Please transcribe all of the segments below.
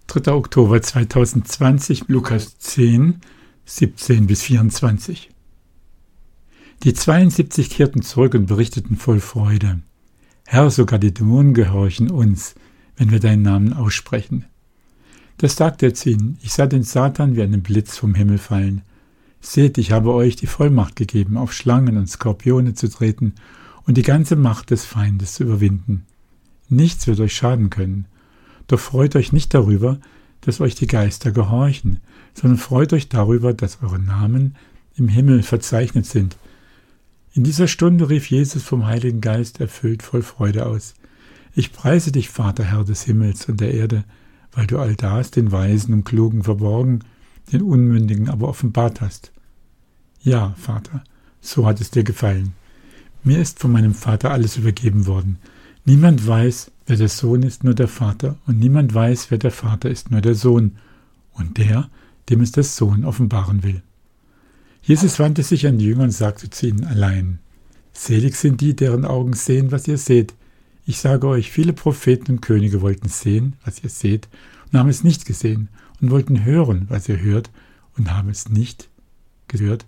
3. Oktober 2020, Lukas 10, 17 bis 24. Die 72 kehrten zurück und berichteten voll Freude: Herr, sogar die Dämonen gehorchen uns, wenn wir deinen Namen aussprechen. Das sagte er zu ihnen: Ich sah den Satan wie einen Blitz vom Himmel fallen. Seht, ich habe euch die Vollmacht gegeben, auf Schlangen und Skorpione zu treten und die ganze Macht des Feindes zu überwinden. Nichts wird euch schaden können. Doch freut euch nicht darüber, dass euch die Geister gehorchen, sondern freut euch darüber, dass eure Namen im Himmel verzeichnet sind. In dieser Stunde rief Jesus vom Heiligen Geist erfüllt voll Freude aus: Ich preise dich, Vater, Herr des Himmels und der Erde, weil du all das den Weisen und Klugen verborgen, den Unmündigen aber offenbart hast. Ja, Vater, so hat es dir gefallen. Mir ist von meinem Vater alles übergeben worden. Niemand weiß, wer der Sohn ist, nur der Vater, und niemand weiß, wer der Vater ist, nur der Sohn, und der, dem es der Sohn offenbaren will. Jesus wandte sich an die Jünger und sagte zu ihnen allein: Selig sind die, deren Augen sehen, was ihr seht. Ich sage euch, viele Propheten und Könige wollten sehen, was ihr seht, und haben es nicht gesehen, und wollten hören, was ihr hört, und haben es nicht gehört.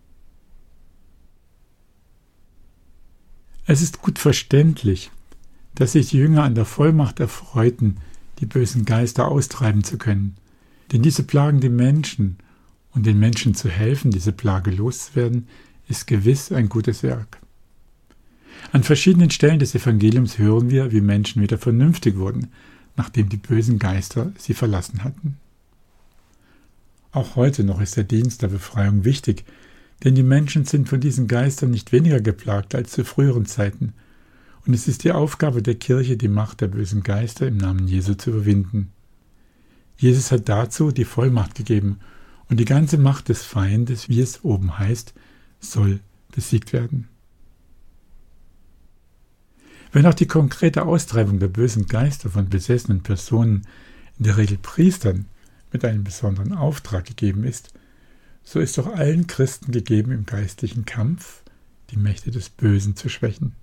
Es ist gut verständlich, dass sich die Jünger an der Vollmacht erfreuten, die bösen Geister austreiben zu können. Denn diese plagen die Menschen, und den Menschen zu helfen, diese Plage loszuwerden, ist gewiss ein gutes Werk. An verschiedenen Stellen des Evangeliums hören wir, wie Menschen wieder vernünftig wurden, nachdem die bösen Geister sie verlassen hatten. Auch heute noch ist der Dienst der Befreiung wichtig, denn die Menschen sind von diesen Geistern nicht weniger geplagt als zu früheren Zeiten. Und es ist die Aufgabe der Kirche, die Macht der bösen Geister im Namen Jesu zu überwinden. Jesus hat dazu die Vollmacht gegeben, und die ganze Macht des Feindes, wie es oben heißt, soll besiegt werden. Wenn auch die konkrete Austreibung der bösen Geister von besessenen Personen in der Regel Priestern mit einem besonderen Auftrag gegeben ist, so ist doch allen Christen gegeben, im geistlichen Kampf die Mächte des Bösen zu schwächen.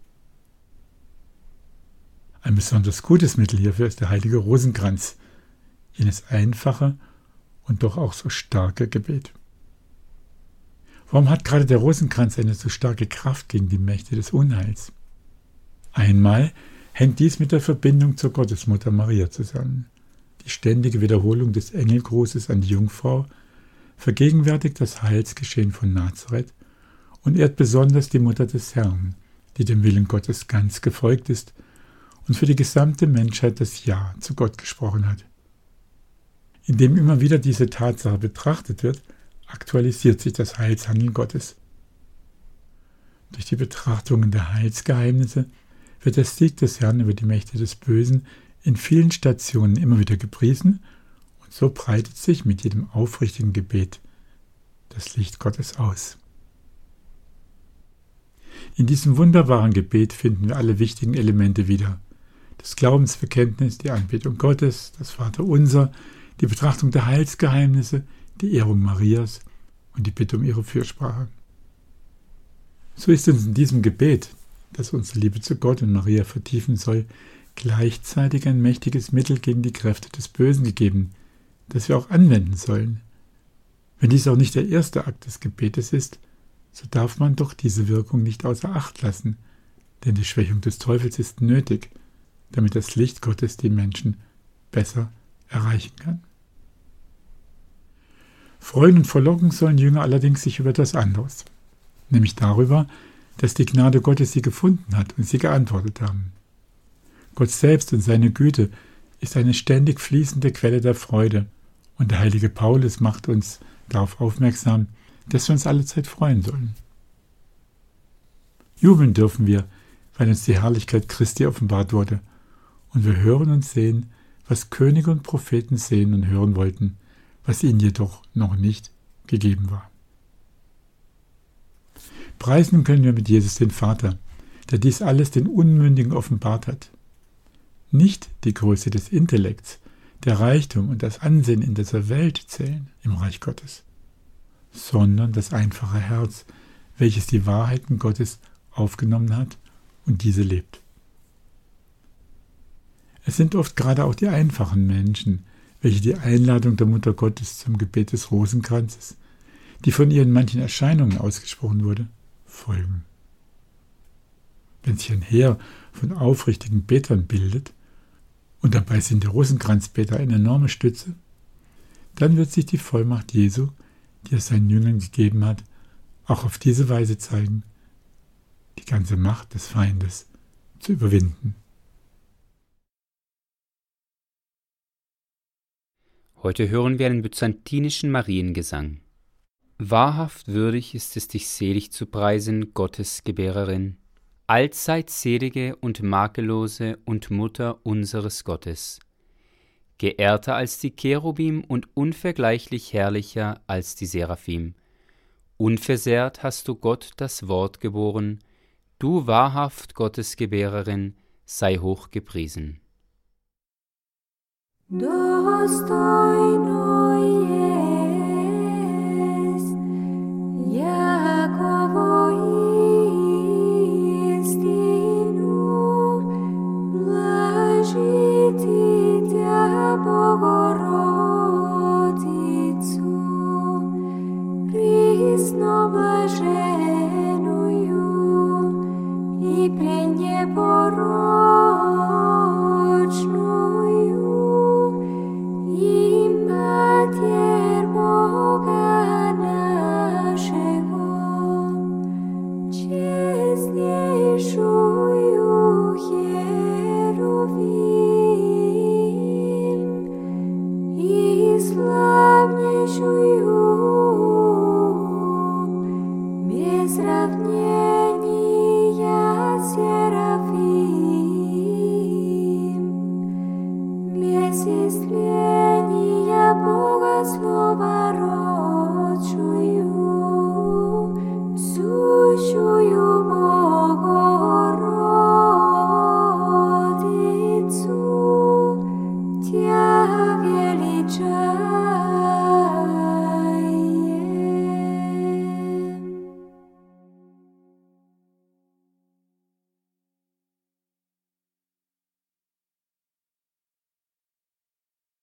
Ein besonders gutes Mittel hierfür ist der heilige Rosenkranz, jenes einfache und doch auch so starke Gebet. Warum hat gerade der Rosenkranz eine so starke Kraft gegen die Mächte des Unheils? Einmal hängt dies mit der Verbindung zur Gottesmutter Maria zusammen. Die ständige Wiederholung des Engelgrußes an die Jungfrau vergegenwärtigt das Heilsgeschehen von Nazareth und ehrt besonders die Mutter des Herrn, die dem Willen Gottes ganz gefolgt ist und für die gesamte Menschheit das Ja zu Gott gesprochen hat. Indem immer wieder diese Tatsache betrachtet wird, aktualisiert sich das Heilshandeln Gottes. Durch die Betrachtungen der Heilsgeheimnisse wird der Sieg des Herrn über die Mächte des Bösen in vielen Stationen immer wieder gepriesen, und so breitet sich mit jedem aufrichtigen Gebet das Licht Gottes aus. In diesem wunderbaren Gebet finden wir alle wichtigen Elemente wieder: das Glaubensbekenntnis, die Anbetung Gottes, das Vaterunser, die Betrachtung der Heilsgeheimnisse, die Ehrung Marias und die Bitte um ihre Fürsprache. So ist uns in diesem Gebet, das unsere Liebe zu Gott und Maria vertiefen soll, gleichzeitig ein mächtiges Mittel gegen die Kräfte des Bösen gegeben, das wir auch anwenden sollen. Wenn dies auch nicht der erste Akt des Gebetes ist, so darf man doch diese Wirkung nicht außer Acht lassen, denn die Schwächung des Teufels ist nötig, damit das Licht Gottes die Menschen besser erreichen kann. Freuen und verlocken sollen Jünger allerdings sich über etwas anderes, nämlich darüber, dass die Gnade Gottes sie gefunden hat und sie geantwortet haben. Gott selbst und seine Güte ist eine ständig fließende Quelle der Freude, und der heilige Paulus macht uns darauf aufmerksam, dass wir uns allezeit freuen sollen. Jubeln dürfen wir, weil uns die Herrlichkeit Christi offenbart wurde, und wir hören und sehen, was Könige und Propheten sehen und hören wollten, was ihnen jedoch noch nicht gegeben war. Preisen können wir mit Jesus den Vater, der dies alles den Unmündigen offenbart hat. Nicht die Größe des Intellekts, der Reichtum und das Ansehen in dieser Welt zählen im Reich Gottes, sondern das einfache Herz, welches die Wahrheiten Gottes aufgenommen hat und diese lebt. Es sind oft gerade auch die einfachen Menschen, welche die Einladung der Mutter Gottes zum Gebet des Rosenkranzes, die von ihr in manchen Erscheinungen ausgesprochen wurde, folgen. Wenn sich ein Heer von aufrichtigen Betern bildet, und dabei sind die Rosenkranzbeter eine enorme Stütze, dann wird sich die Vollmacht Jesu, die er seinen Jüngern gegeben hat, auch auf diese Weise zeigen, die ganze Macht des Feindes zu überwinden. Heute hören wir einen byzantinischen Mariengesang. Wahrhaft würdig ist es, dich selig zu preisen, Gottes Gebärerin, allzeit selige und makellose und Mutter unseres Gottes, geehrter als die Cherubim und unvergleichlich herrlicher als die Seraphim. Unversehrt hast du Gott das Wort geboren, du wahrhaft Gottes Gebärerin, sei hoch gepriesen. Достойной